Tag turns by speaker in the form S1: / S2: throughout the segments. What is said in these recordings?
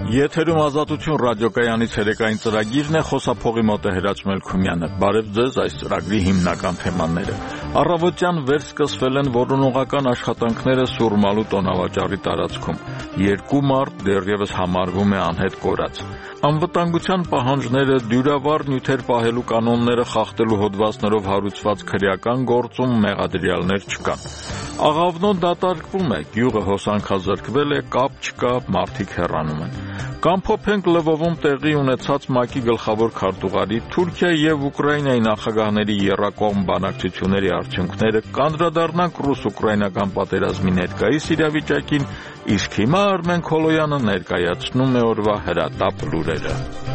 S1: Եթերում ազատություն ռադիոկայանից երեկային ծրագիրն է, խոսափողի մոտ է Հրաչ Մելքումյանը։ Բարև ձեզ, այս ծրագրի հիմնական թեմաները։ Առավոտյան վերսկսվել են որոնողական աշխատանքները Սուրմալու տոնավաճառի տարածքում։ 2 մարդ դեռևս համարվում է անհետ կորած։ Անվտանգության պահանջները, դյուրավառ նյութեր պահելու կանոնները խախտելու հոդվածներով հարուցված քրեական գործում մեղադրյալներ չկան։ Աղավնոն դատարկվում է, գյուղը հոսանքազրկվել է, կապ չկա, մարդիկ հեռանում են։ Կամ փոփենք Լվովում տեղի ունեցած ՄԱԿ-ի գլխավոր քարտուղարի Թուրքիայի եւ Ուկրաինայի նախագահների եռակողմ բանակցությունների արդյունքները, կանդրադառնանք ռուս-ուկրաինական պատերազմի ներկայիս իրավիճակին, իսկ հիմա Արմեն Քոլոյանը ներկայացնում է օրվա հրատապ լուրերը։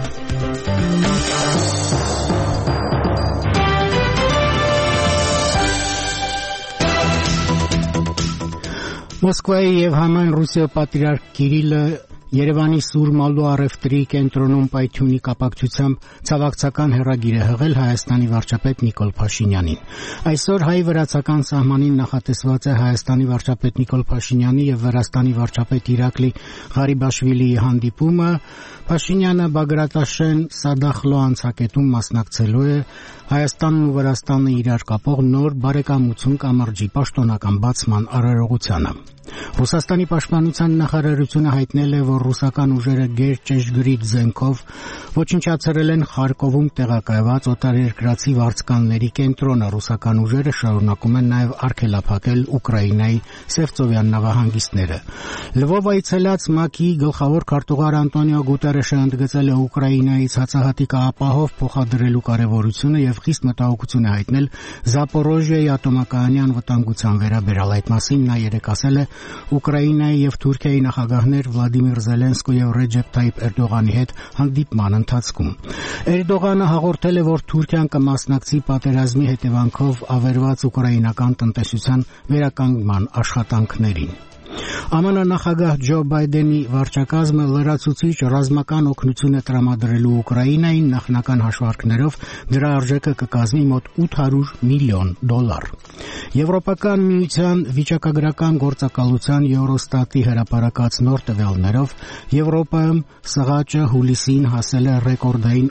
S2: Մոսկվայի եւ Համայն Ռուսիա պատրիարք Կիրիլը Երևանի Սուրմալու առևտրի կենտրոնում պայթյունի կապակցությամբ ցավակցական հեռագիր է հղել Հայաստանի վարչապետ Նիկոլ Փաշինյանին։ Այսօր հայ-վրացական սահմանին նախատեսված է Հայաստանի վարչապետ Նիկոլ Փաշինյանի եւ Վրաստանի վարչապետ Իրակլի Ղարիբաշվիլիի հանդիպումը։ Փաշինյանը Բագրատաշեն Սադախլո անցակետում մասնակցելու է Հայաստանն ու Վրաստանը իրար կապող նոր բարեկամություն կամրջի պաշտոնական բացման արարողությանը։ Ռուսաստանի պաշտպանության նախարարությունը հայտնել է, որ ռուսական ուժերը գերճշգրիտ զենքով ոչնչացրել են Խարկովում տեղակայված օտարերկրացի վարձկանների կենտրոնը։ Ռուսական ուժերը շարունակում են նաև արգելափակել Ուկրաինայի Սևծովյան նավահանգիստները։ Լվով այցելած ՄԱԿ-ի գլխավոր քարտուղար Անտոնիո Գուտերեշը ընդգծել է Ուկրաինայից հացահատիկը ապահով փոխադրելու կարևորությունը եւ խիստ մտահոգություն է հայտնել Զապորոժիայի ատոմակայանի անվտանգության վերաբերյալ։ Այդ մասին նա երեկ ասել է Ուկրաինայի եւ Թուրքիայի նախագահներ Վլադիմիր Զելենսկու եւ Ռեջեփ Թայիփ Էրդողանի հետ հանդիպման ընթացքում։ Էրդողանը հաղորդել է, որ Թուրքիան կմասնակցի պատերազմի հետևանքով ավերված ուկրաինական տնտեսության վերականգնման աշխատանքներին։ ԱՄՆ նախագահ Ջո Բայդենի վարչակազմը լրացուցիչ ռազմական օգնություն է տրամադրելու Ուկրաինային նախնական հաշվարկներով դրա արժեքը կկազմի մոտ $800 միլիոն։ Եվրոպական միության վիճակագրական գործակալության Eurostat-ի հրապարակած նոր տվյալներով Եվրոպայում սղաճը հուլիսին հասել է ռեկորդային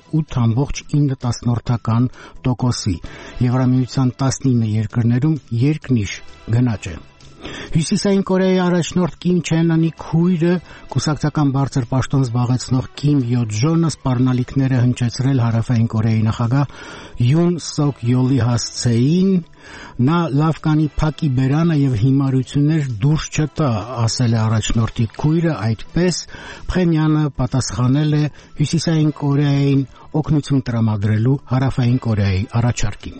S2: 8.9%-ի։ Եվրամիության 19 երկրներում երկնիշ գնաճ է։ Հյուսիսային Կորեայի առաջնորդ Կիմ Չեն Ընի քույրը կուսակցական բարձր պաշտոն զբաղեցնող Կիմ Յո Ջոնը սպառնալիքները հնչեցրել Հարավային Կորեայի նախագահ Յուն Սոկ Յոլի հասցեին, նա լավ կանի փակի բերանը եւ հիմարություններ դուրս չտա, ասել է առաջնորդի քույրը, այդպես Փխենյանը պատասխանել է Հյուսիսային Կորեային օգնություն տրամադրելու Հարավային Կորեայի առաջարկին։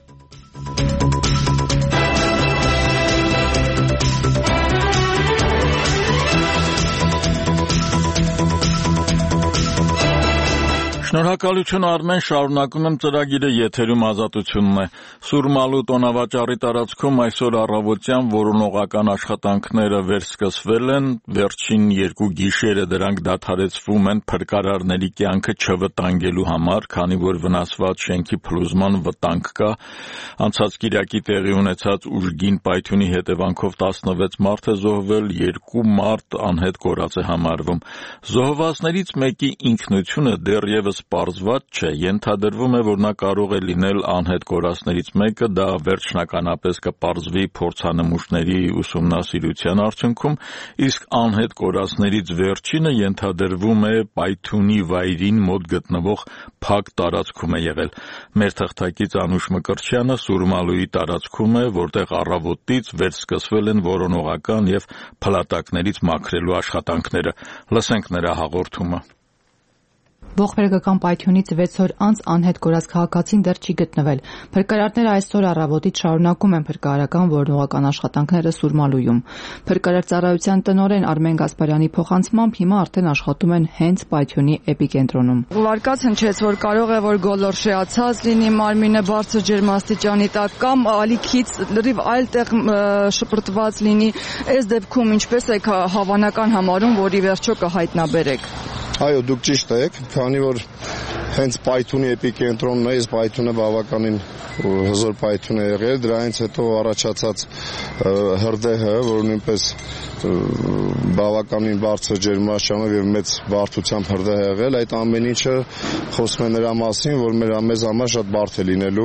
S1: Շնորհակալություն Արմեն, շարունակում եմ ծրագիրը, եթերում ազատությունն է։ Սուրմալու տոնավաճառի տարածքում այսօր առավոտյան որոնողական աշխատանքները վերսկսվել են, վերջին 2 գիշերը դրանք դադարեցվում են փրկարարների կյանքը չվտանգելու համար, քանի որ վնասված շենքի փլուզման վտանգ կա։ Անցած կիրակի տեղի ունեցած ուժգին պայթյունի հետևանքով 16 մարդ է զոհվել, 2 մարդ անհետ կորած է համարվում։ Զոհվածներից մեկի ինքնությունը դեռևս պարզված չէ, ենթադրվում է, որ նա կարող է լինել անհետ կորածներից մեկը, դա վերջնականապես կպարզվի փորձանմուշների ուսումնասիրության արդյունքում, իսկ անհետ կորածներից վերջինը ենթադրվում է պայթյունի վայրին մոտ գտնվող փակ տարածքում է եղել։ Մեր թղթակից Անուշ Մկրտչյանը Սուրմալուի տարածքում է, որտեղ առավոտից վերսկսվել են որոնողական եւ փլատակներից մաքրելու աշխատանքները։ Լսենք նրա հաղորդումը։
S3: Ողբերգական պայթյունից 6 օր անց անհետ կորած քաղաքացին դեռ չի գտնվել։ Փրկարարները այսօր առավոտից շարունակում են փրկարարական որոնողական աշխատանքները Սուրմալուում։ Փրկարար ծառայության տնօրեն Արմեն Գասպարյանի փոխանցմամբ հիմա արդեն աշխատում են հենց պայթյունի էպիկենտրոնում։
S4: Վարկած հնչեց, որ կարող է որ գոլորշիացած լինի, մարմինը բարձր ջերմաստիճանի տակ կամ ալիքից լրիվ այլ տեղ շպրտված լինի։ Այս դեպքում ինչպես եք հավանական համարում, որ ի վերջո կհայտնաբերեք։
S5: Այո, դուք ճիշտ եք, քանի որ հենց պայթունի էպիկենտրոնն է, այս պայթունը բավականին հզոր պայթուն է եղել, դրանից հետո առաջացած հրդեհը, որ նույնպես բավականին բարձր ջերմաշրջանով եւ մեծ բարդությամբ հրդեհ է եղել, այդ ամեն ինչը խոսում է նրա մասին, որ մեզ համար շատ բարդ է լինելու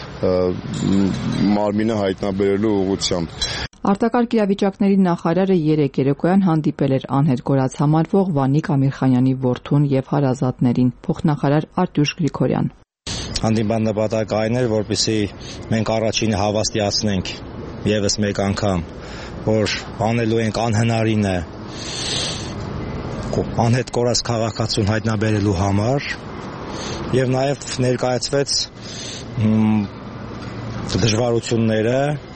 S5: մարմինը հայտնաբերելու ուղղությամբ։
S3: Արտակարգ իրավիճակների նախարարը երեկ երեկոյան հանդիպել էր անհետ կորած համարվող Վանիկ Ամիրխանյանի որդուն եւ հարազատներին, փոխնախարար Արտյուշ Գրիգորյան։
S6: Հանդիպան նպատակը այն էր, որպեսզի մենք առաջինը հավաստիացնենք եւս մեկ անգամ, որ անելու ենք անհնարինը անհետ կորած քաղաքացուն հայտնաբերելու համար եւ նաեւ ներկայացվեց դժվարությունները,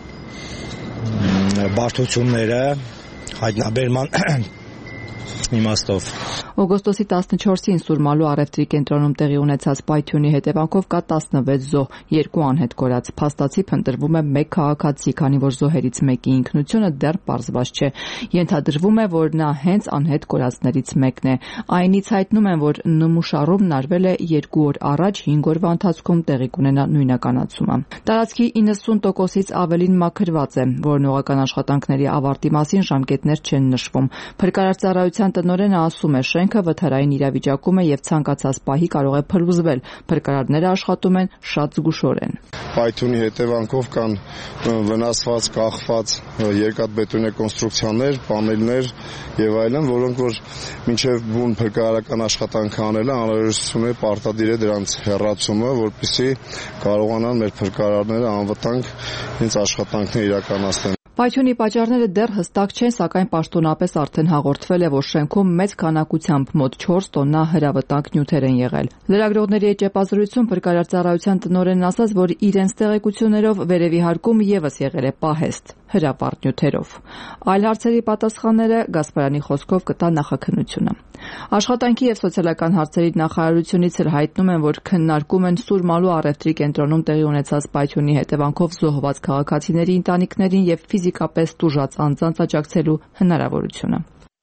S6: բարդությունները հայտնաբերման իմաստով։
S3: Օգոստոսի 14-ին Սուրմալու առևտրի կենտրոնում տեղի ունեցած պայթյունի հետևանքով կա 16 զոհ, 2 անհետ կորած։ Փաստացի փնտրվում է 1 քաղաքացի, քանի որ զոհերից մեկի ինքնությունը դեռ պարզված չէ։ Ենթադրվում է, որ նա հենց անհետ կորածներից մեկն է։ Այնից հայտնում են, որ նմուշառումն արվել է 2 օր առաջ, 5 օրվա ընթացքում տեղի կունենա նույնականացումը։ Տարածքի 90%-ից ավելին մաքրված է, որոնողական աշխատանքների ավարտի մասին ժամկետներ չեն նշվում։ Փրկարար ծառայության տնօրենը ասում է, շենքը վթարային իրավիճակում է եւ ցանկացած պահի կարող է փլուզվել։ Փրկարարները աշխատում են շատ զգուշորեն։
S5: Պայթունի հետևանքով կան վնասված, կախված երկաթբետոնե կոնստրուկցիաներ, պանելներ եւ այլն, որոնք որ մինչեւ բուն փրկարարական աշխատանք անելը անհրաժեշտություն է պարտադիր է դրանց հեռացումը, որպեսզի կարողանան մեր փրկարարները անվտանգ իրենց աշխատանքները իրականացնեն։
S3: Պայթյունի պատճառները դեռ հստակ չեն, սակայն պաշտոնապես արդեն հաղորդվել է, որ շենքում մեծ քանակությամբ մոտ 4 տոննա հրավտանգ նյութեր են եղել։ Լրագրողների հետ ճեպազրույցում փրկարար ծառայության տնօրենն ասաց, որ իրենց տեղեկություններով վերևի հարկում եւս եղել է պահեստ հրապարտ նյութերով։ Այլ հարցերի պատասխանները Գասպարյանի խոսքով կտա նախաքննությունը։ Աշխատանքի եւ սոցիալական հարցերի նախարարությունից էլ հայտնում են, որ քննարկում են Սուրմալու առևտրի կենտրոնում տեղի ունեցած պայթյունի հետևանքով զոհված քաղաքացիների ընտանիքներին եւ ֆիզիկապես տուժած անձանց աջակցելու հնարավորությունը։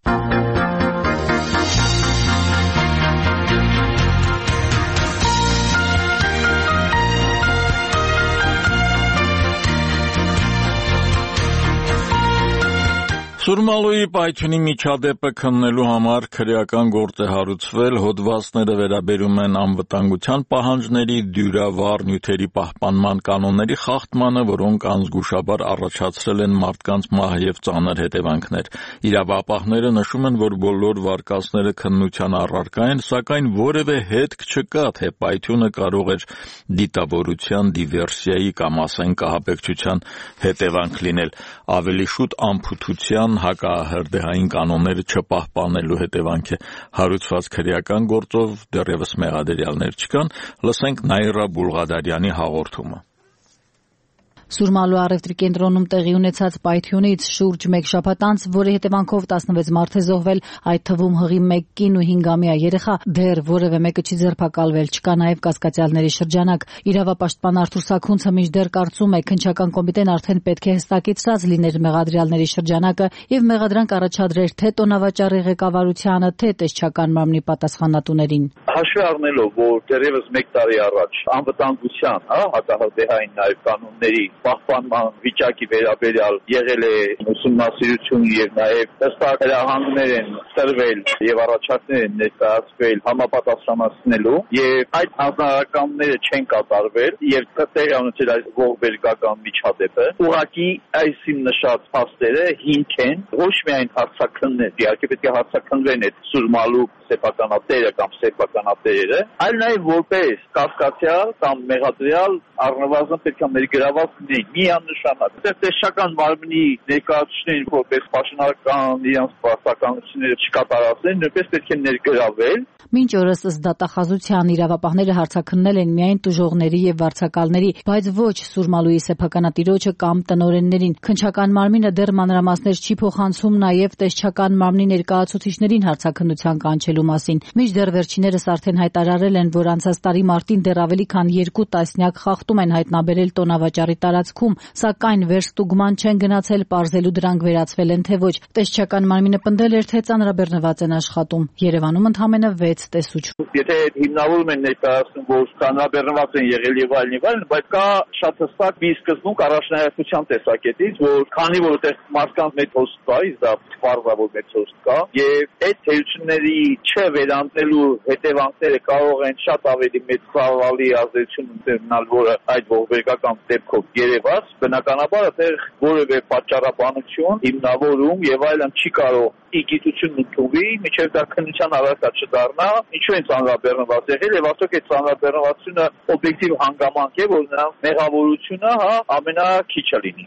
S1: Սուրմալուի պայթյունի միջադեպը քննելու համար քրեական գործ է հարուցվել, հոդվածները վերաբերում են անվտանգության պահանջների, դյուրավառ նյութերի պահպանման կանոնների խախտմանը, որոնք անզգուշաբար առաջացրել են մարդկանց մահ եւ ծանր հետևանքներ։ Իրավապահները նշում են, որ բոլոր վարկածները քննության առարկա են, սակայն որևէ հետք չկա, թե պայթյունը կարող էր դիտավորության, դիվերսիայի կամ ասենք ահաբեկչության հետևանք լինել, ավելի շուտ անփութության հակահրդեհային կանոնները չպահպանելու հետևանք է հարուցված քրեական գործով դեռևս մեղադրյալներ չկան, լսենք Նաիրա Բուլղադարյանի հաղորդումը։
S7: Սուրմալու առևտրի կենտրոնում տեղի ունեցած պայթյունից շուրջ 1 շաբաթ անց, որի հետևանքով 16 մարդ է զոհվել, այդ թվում հղի 1 կին ու 5-ամյա երեխա, դեռ որևէ մեկը չի ձերբակալվել, չկա նաև կասկածյալների շրջանակ։ Իրավապաշտպան Արթուր Սաքունցը մինչդեռ կարծում է, քննչական կոմիտեն արդեն պետք է հստակեցրած լիներ մեղադրյալների շրջանակը եւ մեղադրանք առաջադրեր թե տոնավաճառի ղեկավարությանը, թե տեսչական մարմնի պատասխանատուներին։
S8: Հաշվի առնելով, որ դեռևս 1 տարի առաջ անվտանգության, հակահրդեհային նաև կանոնների պահպանման վիճակի վերաբերյալ եղել է ուսումնասիրություն եւ նաեւ ըստ հրահանգներ են տրվել եւ առաջարկներ են ներկայացվել համապատասխանեցնելու եւ այդ հանրականները չեն կատարվել եւ տեղի ունեցել այս ողբերգական միջադեպը ուղղակի այսին նշած փաստերը հիմք են ոչ միայն հարցաքնններ, իհարկե պետք է հարցաքննվեն այդ Սուրմալու սեփականատերը կամ սեփականատերերը, այլ նաեւ որպես կասկածյալ կամ մեղադրյալ առնվազն պետք է ներգրաված լինեն միանշանակ։ Տեսչական մարմնի ներկայացուցիչներին որպես պաշտոնական իրենց պարտականությունները չկատարածեն, նույնպես պետք է ներգրավել։
S7: Մինչ օրս ըստ դատախազության իրավապահները հարցաքննել են միայն տուժողների եւ վարձակալների, բայց ոչ Սուրմալուի սեփականատիրոջը կամ տնօրեններին։ Քննչական մարմինը դեռ մանրամասներ չի փոխանցում նաեւ տեսչական մարմնի ներկայացուցիչներին հարցաքննության կանչելու ստանալու մասին։ Մինչդեռ վերջիններս արդեն հայտարարել են, որ անցած տարի մարտին դեռ ավելի քան 2 տասնյակ խախտում են հայտնաբերել տոնավաճառի տարածքում, սակայն վերստուգման չեն գնացել, պարզելու դրանք վերացվել են թե ոչ։ Տեսչական մարմինը պնդել էր, թե ծանրաբեռնված են աշխատում։ Երևանում ընդամենը 6 տեսուչ։
S8: Եթե հիմնավորում են ներկայացնում, որ ծանրաբեռնված են եղել եւ այլն, բայց կա շատ հստակ մի սկզբունք առաջնահերթության տեսակետից, որ քանի որ այդտեղ մարդկանց մեծ հոսք կա, դա պարզա որ մեծ հոսք կա, եւ այդ թերությունների չվերանալու հետևանքները կարող են շատ ավելի մեծ ծավալի ազդեցություն ունենալ, որը այդ ողբերգական դեպքով երևաց, բնականաբար այդտեղ որևէ պատճառաբանություն, հիմնավորում եւ այլն չի կարող իգիտություն ընդունվի, միջև դա քննության առարկա չդառնա, ինչու են ծանրաբեռնված եղել եւ ասոք այդ ծանրաբեռնվածությունը օբյեկտիվ հանգամանք է, որ նրանց մեղավորությունը ամենաքիչը լինի։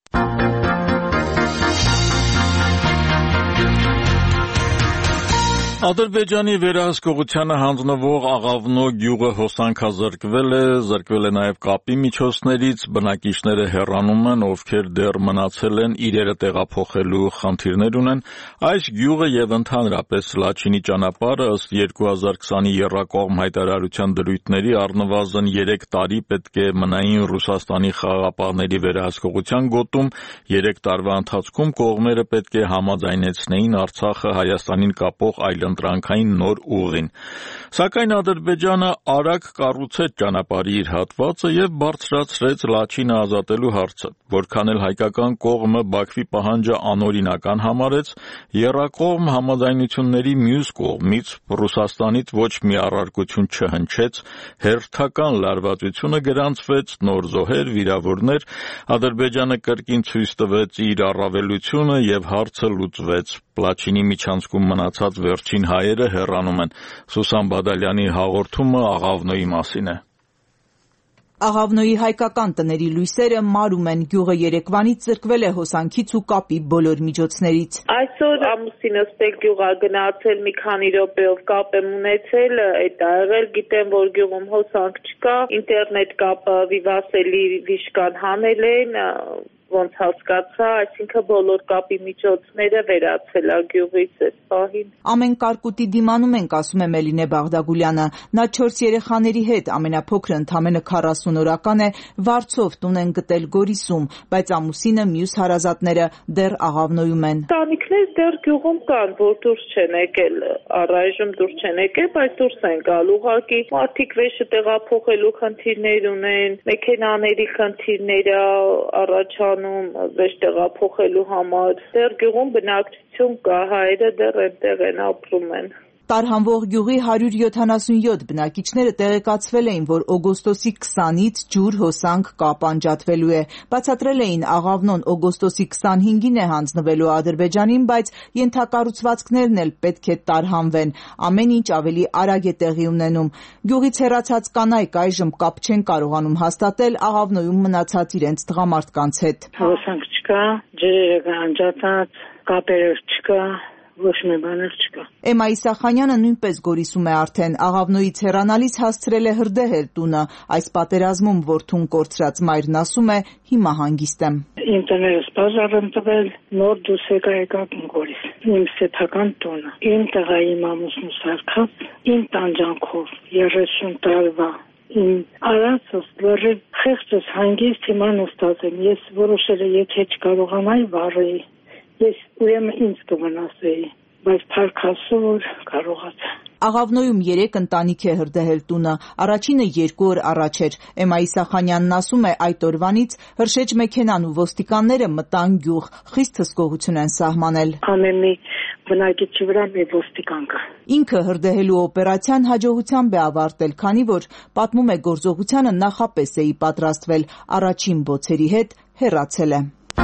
S1: Ադրբեջանի վերահսկողությանը հանձնվող Աղավնո գյուղը հոսանքազրկվել է նաև կապի միջոցներից, բնակիչները հեռանում են, ովքեր դեռ մնացել են, իրերը տեղափոխելու խնդիրներ ունեն։ Այս գյուղը եւ ընդհանրապես Լաչինի ճանապարհը ըստ 2020-ի եռակողմ հայտարարության դրույթների առնվազն 3 տարի պետք է մնային Ռուսաստանի խաղաղապահների վերահսկողության գոտում, 3 տարվա ընթացքում կողմերը պետք է համաձայնեցնեին Արցախը Հայաստանին կապող այլընտրանքային նոր ուղին։ Սակայն Ադրբեջանը արագ կառուցեց ճանապարհի իր հատվածը եւ բարձրացրեց Լաչինը ազատելու հարցը, որքան էլ հայկական կողմը Բաքվի պահանջը անօրինական համարեց, եռակողմ համաձայնությունների մյուս կողմից Ռուսաստանից ոչ մի առարկություն չհնչեց, հերթական լարվածությունը գրանցվեց, նոր զոհեր, վիրավորներ, Ադրբեջանը կրկին ցույց տվեց իր առավելությունը եւ հարցը լուծվեց։ Լաչինի միջանցքում մնացած վերջին հայերը հեռանում են։ Սուսան Բադալյանի հաղորդումը Աղավնոյի մասին է։
S9: Աղավնոյի հայկական տների լույսերը մարում են, գյուղը երեկվանից զրկվել է հոսանքից ու կապի բոլոր միջոցներից։
S10: Այսօր ամուսինս տեղ գյուղ ա գնացել, մի քանի րոպեով կապ եմ ունեցել, այդ ա եղել, գիտեմ, որ գյուղում հոսանք չկա, ինտերնետ կապը վիվասելի վիշկան հանել են, ոնց հասկացա, այսինքն բոլոր կապի միջոցները վերացել է գյուղից այս պահին։
S9: Ամեն կարկուտի դիմանում ենք, ասում է Մելինե Բաղդագուլյանը։ Նա 4 երեխաների հետ, ամենափոքրը ընդամենը 40 օրական է, վարձով տուն են գտել Գորիսում, բայց ամուսինը մյուս հարազատները դեռ Աղավնոյում են։
S10: Տանիքներ դեռ գյուղում կան, որ դուրս չեն եկել, առայժմ դուրս չեն եկել, բայց դուրս են գալ ուղղակի։ Մարդիկ վեշը տեղափոխելու խնդիրներ ունեն, մեքենաների խնդիրները առաջանում վեշ տեղափոխելու համար, դեռ գյուղում բնակչություն կա, հայերը դեռ այնտեղ են ապրում են։
S9: Տարհանվող գյուղի 177 բնակիչները տեղեկացվել էին, որ օգոստոսի 20-ից ջուր, հոսանք, կապ անջատվելու է։ Բացատրել էին Աղավնոն օգոստոսի 25-ին է հանձնվելու Ադրբեջանին, բայց ենթակառուցվածքներն էլ պետք է տարհանվեն։ Ամեն ինչ ավելի արագ է տեղի ունենում։ Գյուղից հեռացած կանայք այժմ կապ չեն կարողանում հաստատել Աղավնոյում մնացած իրենց տղամարդկանց հետ։
S11: Հոսանք չկա, ջրերը անջատած, կապերը չկա, ոչ մի բան չկա։
S9: Էմա Իսախանյանը նույնպես Գորիսում է արդեն, Աղավնոյից հեռանալիս հասցրել է հրդեհել տունը, այս պատերազմում որդուն կորցրած մայրն ասում է, հիմա հանգիստ եմ։
S11: Իմ տներս բաժար եմ տվել, նոր դուրս եկա Գորիս, իմ սեփական տունը, իմ տղայի մամուսն սարքած, իմ տանջանքով 30 տարվա իմ արածս լրիվ խեղճս հանգիստ հիմա նստած եմ, ես որոշել եմ, եթե չկարողանայի վառեի, ես ուրեմն ինձ կվնասեի, բայց փառքասու որ կարողացա։
S9: Աղավնոյում 3 ընտանիք է հրդեհել տունը, առաջինը 2 օր առաջ էր։ Էմա Իսախանյանն ասում է, այդ օրվանից հրշեջ մեքենան ու ոստիկանները մտան գյուղ, խիստ հսկողություն են սահմանել։
S11: Ամեն մի բնակիչի վրա մի ոստիկան կա։
S9: Ինքը հրդեհելու օպերացիան հաջողությամբ է ավարտել, քանի որ պատմում է գործողությանը նախապես էի պատրաստվել, առաջին բոցերի հետ հեռացել է։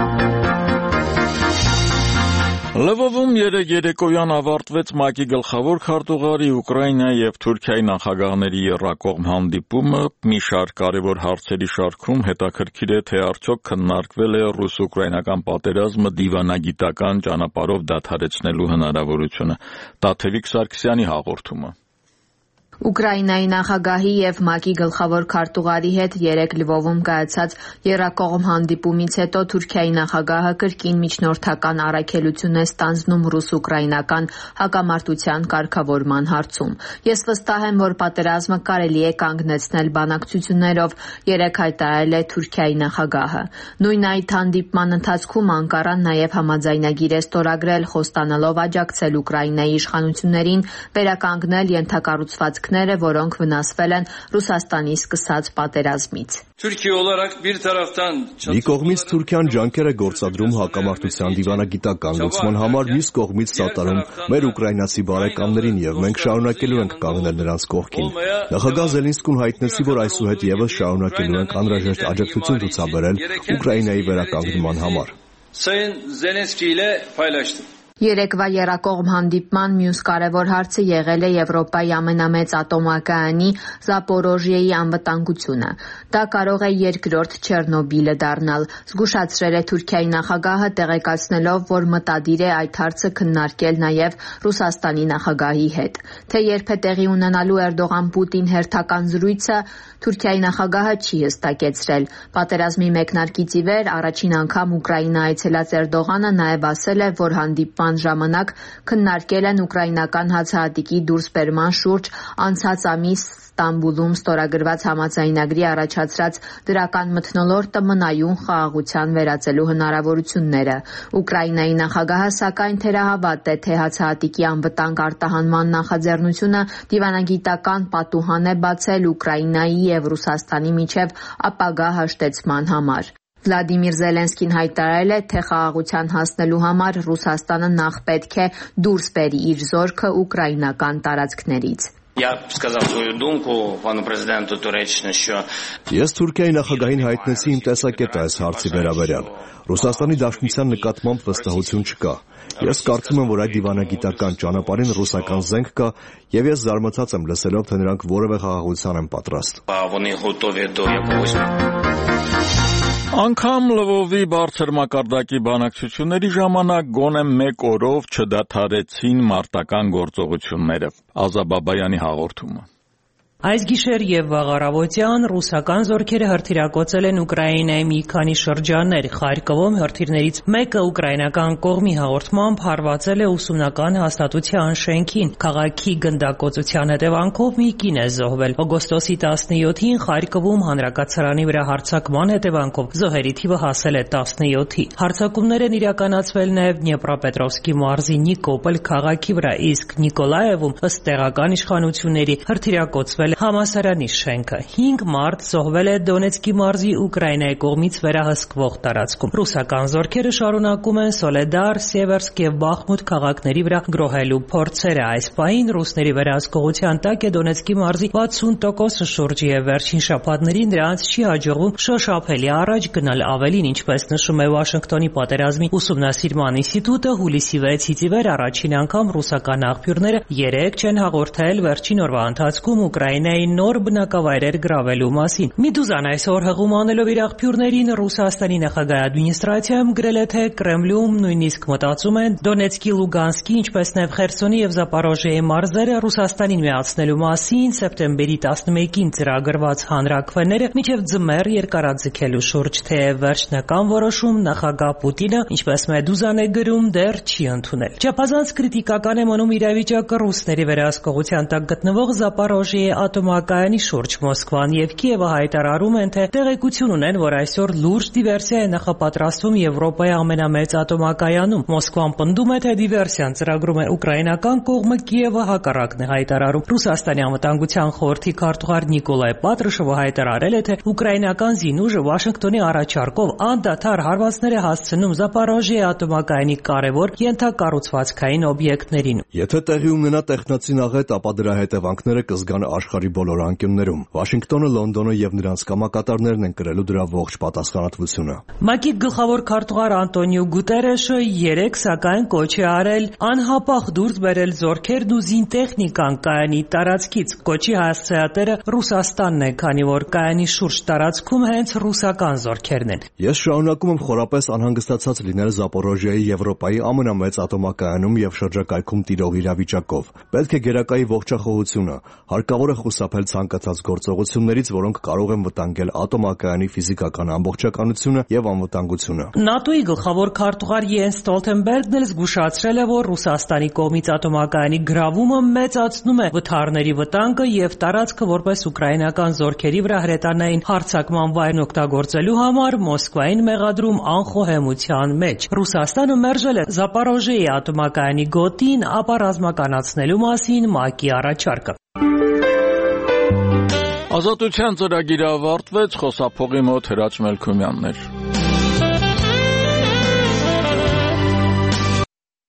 S1: Լվովում երեկոյան ավարտվեց ՄԱԿ-ի գլխավոր քարտուղարի Ուկրաինայի եւ Թուրքիայի նախագահների եռակողմ հանդիպումը։ Մի շարք կարևոր հարցերի շարքում հետաքրքիր է, թե արդյոք քննարկվել է ռուս-ուկրաինական պատերազմը դիվանագիտական ճանապարհով դադարեցնելու հնարավորությունը։ Տաթևիկ Սարգսյանի հաղորդումը։
S12: Ուկրաինայի նախագահի եւ ՄԱԿ-ի գլխավոր քարտուղարի հետ 3 Լվովում կայացած եռակողմ հանդիպումից հետո Թուրքիայի նախագահը կրկին միջնորդական առաքելություն է ստանձնում ռուս-ուկրաինական հակամարտության կարգավորման հարցում։ Ես վստահ եմ, որ պատերազմը կարելի է կանգնեցնել բանակցություններով, երեկ հայտարարել է Թուրքիայի նախագահը։ Նույն այդ հանդիպման ընթացքում Անկարան նաեւ համաձայնագիր է ստորագրել, խոստանալով աջակցել Ուկրաինայի իշխանություններին վերականգնել ենթակառուցվածքները, որոնք վնասվել են Ռուսաստանի սկսած պատերազմից։
S13: Մի կողմից Թուրքիան ջանքեր է գործադրում հակամարտության դիվանագիտական լուծման համար, մյուս կողմից սատարում մեր ուկրաինացի բարեկամներին եւ մենք շարունակելու ենք կանգնել նրանց կողքին։ Նախագահ Զելենսկին հայտնեցի, որ այսուհետ եւս շարունակելու ենք անհրաժեշտ աջակցություն ցուցաբերել Ուկրաինայի վերականգնման համար։
S12: Երեկվա եռակողմ հանդիպման մյուս կարևոր հարցը եղել է Եվրոպայի ամենամեծ ատոմակայանի Զապորոժիեի անվտանգությունը։ Դա կարող է երկրորդ Չեռնոբիլը դառնալ, զգուշացրել է Թուրքիայի նախագահը, տեղեկացնելով, որ մտադիր է այդ հարցը քննարկել նաև Ռուսաստանի նախագահի հետ։ Թե երբ է տեղի ունենալու Էրդողան-Պուտին հերթական զրույցը, Թուրքիայի նախագահը չի հստակեցրել։ Պատերազմի մեկնարկից ի վեր առաջին անգամ Ուկրաինա այցելած Էրդողանը նաև ասել է, որ հանդիպման ժամանակ քննարկել են ուկրաինական հացահատիկի դուրսբերման շուրջ անցած ամիս Ստամբուլում ստորագրված համաձայնագրի առաջացրած դրական մթնոլորտը մնայուն խաղաղության վերածելու հնարավորությունները։ Ուկրաինայի նախագահը սակայն թերահավատ է, թե հացահատիկի անվտանգ արտահանման նախաձեռնությունը դիվանագիտական պատուհան է բացել Ուկրաինայի եւ Ռուսաստանի միջև ապագա հաշտեցման համար։ Վլադիմիր Զելենսկին հայտարարել է, թե խաղաղության հասնելու համար Ռուսաստանը նախ պետք է դուրս բերի իր զորքը ուկրաինական տարածքներից։
S13: Ես Թուրքիայի նախագահին հայտնեցի իմ տեսակետը այս հարցի վերաբերյալ։ Ռուսաստանի Դաշնության նկատմամբ վստահություն չկա։ Ես կարծում եմ, որ այդ դիվանագիտական ճանապարհին ռուսական զենք կա, եւ ես զարմացած եմ լսելով, թե նրանք որևէ խաղաղության են պատրաստ։
S1: Անգամ Լվովի բարձր մակարդակի բանակցությունների ժամանակ գոնե մեկ օրով չդադարեցին մարտական գործողությունները։ Ազա Բաբայանի հաղորդումը։
S14: Այս գիշեր եւ վաղ առավոտյան ռուսական զորքերը հրթիռակոծել են Ուկրաինայի մի քանի շրջաններ։ Խարկովում հրթիռներից մեկը ուկրաինական կողմի հաղորդմամբ հարվածել է ուսումնական հաստատության շենքին։ Քաղաքի գնդակոծության հետևանքով մի կին է զոհվել։ Օգոստոսի 17-ին Խարկովում հանրակացարանի վրա հարձակման հետևանքով զոհերի թիվը հասել է 17-ի։ Հարձակումներ են իրականացվել նաեւ Դնեպրոպետրովսկի մարզի Նիկոպոլ քաղաքի վրա, իսկ Նիկոլաևում ըստ տեղական իշխանությունների հրթիռակոծվել համալսարանի շենքը։ 5 մարդ զոհվել է Դոնեցկի մարզի Ուկրաինայի կողմից վերահսկվող տարածքում։ Ռուսական զորքերը շարունակում են Սոլեդար, Սևերսկ եւ Բախմուտ քաղաքների վրա գրոհելու փորձերը։ Այս պահին ռուսների վերահսկողության տակ է Դոնեցկի մարզի 60%-ը շուրջը եւ վերջին շաբաթներին նրանց չի հաջողվում շոշափելի առաջ գնալ։ Ավելին, ինչպես նշում է Վաշինգտոնի պատերազմի ուսումնասիրման ինստիտուտը, հուլիսի 6-ից ի վեր առաջին անգամ ռուսական աղբյուրները 3 չեն հաղորդել վերջին օրվա ընթացքում Ուկրաինայի նոր բնակավայրեր գրավելու մասին։ Մեդուզան այսօր հղում անելով իր աղբյուրներին Ռուսաստանի նախագահի ադմինիստրացիայում գրել է, թե Կրեմլում նույնիսկ մտածում են Դոնեցկի, Լուգանսկի, ինչպես նաև Խերսոնի եւ Զապորոժիեի մարզերը Ռուսաստանին միացնելու մասին սեպտեմբերի 11-ին ծրագրված հանրաքվեները մինչև ձմեռ երկարաձգելու շուրջ, թեև վերջնական որոշում նախագահ Պուտինը, ինչպես Մեդուզան է գրում, դեռ չի ընդունել։ Չափազանց կրիտիկական է մնում իրավիճակը ռուսների վերահսկողության տակ գտնվող Զապորոժիեի ատոմակայանի շուրջ։ Մոսկվան եւ Կիևը հայտարարում են, թե տեղեկություն ունեն, որ այսօր լուրջ դիվերսիա է նախապատրաստվում Եվրոպայի ամենամեծ ատոմակայանում։ Մոսկվան պնդում է, թե դիվերսիան ծրագրում է ուկրաինական կողմը, Կիևը հակառակն է հայտարարում։ Ռուսաստանի անվտանգության խորհրդի քարտուղար Նիկոլայ Պատրուշովը հայտարարել է, թե ուկրաինական զինուժը Վաշինգտոնի առաջարկով անդադար հարվածներ է հասցնում Զապորոժիեի ատոմակայանի կարևոր ենթակառուցվածքային օբյեկտներին։
S13: Եթե տեղի ունենա տեխնացի աղետ, ապա դրա հետևանքները կզգան աշխարհի բոլոր անկյուններում։ Վաշինգտոնը, Լոնդոնը եւ նրանց կամակատարներն են կրելու դրա ողջ պատասխանատվությունը։
S14: ՄԱԿ-ի գլխավոր քարտուղար Անտոնիո Գուտերեշը երեկ սակայն կոչ է արել անհապաղ դուրս բերել զորքերն ու զինտեխնիկան կայանի տարածքից։ Կոչի հասցեատերը Ռուսաստանն է, քանի որ կայանի շուրջ տարածքում հենց ռուսական զորքերն են։
S13: Ես շարունակում եմ խորապես անհանգստացած լինել Զապորոժիայի Եվրոպայի ամենամեծ ատոմակայանում եւ շրջակայքում տիրող իրավիճակով։ Պետք է գերակայի ողջախոհությունը, հարկավոր է խուսափել ցանկացած գործողություններից, որոնք կարող են վտանգել ատոմակայանի ֆիզիկական ամբողջականությունը եւ անվտանգությունը։
S14: ՆԱՏՕ-ի գլխավոր քարտուղար Յենս Ստոլթենբերգն էլ զգուշացրել է, որ Ռուսաստանի կողմից ատոմակայանի գրավումը մեծացնում է վթարների վտանգը եւ տարածքը որպես ուկրաինական զորքերի վրա հրետանային հարձակման վայրն օգտագործելու համար Մոսկվային մեղադրում անխոհեմության մեջ։ Ռուսաստանը մերժել է Զապորոժիայի ատոմակայանի գոտին ապա ռազմականացնելու մասին ՄԱԿ-ի առաջարկը։
S1: Ազատության ծրագիրը ավարտվեց, խոսափողի մոտ Հրաչ Մելքումյանն էր։